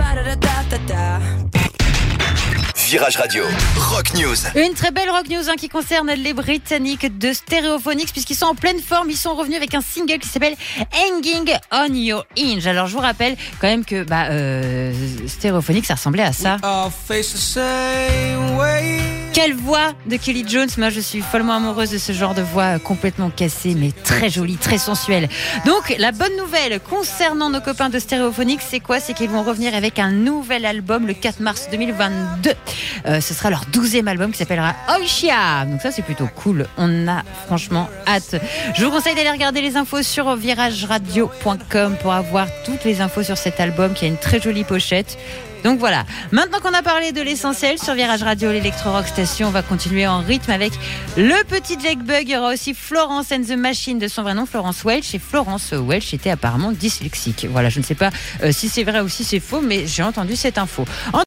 Virage Radio, Rock News. Une très belle Rock News qui concerne les Britanniques de Stereophonics, puisqu'ils sont en pleine forme. Ils sont revenus avec un single qui s'appelle Hanging on Your Hinge. Alors je vous rappelle quand même que Stereophonics, ça ressemblait à ça. Quelle voix de Kelly Jones. Moi je suis follement amoureuse de ce genre de voix complètement cassée mais très jolie, très sensuelle. Donc la bonne nouvelle concernant nos copains de Stereophonics, c'est quoi? C'est qu'ils vont revenir avec un nouvel album le 4 mars 2022. Ce sera leur 12e album qui s'appellera Oishia. Donc ça c'est plutôt cool. On a franchement hâte. Je vous conseille d'aller regarder les infos sur virageradio.com pour avoir toutes les infos sur cet album qui a une très jolie pochette. Donc voilà, maintenant qu'on a parlé de l'essentiel sur Virage Radio, l'Electro-Rock Station, on va continuer en rythme avec le petit Jake Bugg. Il y aura aussi Florence and the Machine de son vrai nom, Florence Welch. Et Florence Welch était apparemment dyslexique. Voilà, je ne sais pas si c'est vrai ou si c'est faux, mais j'ai entendu cette info.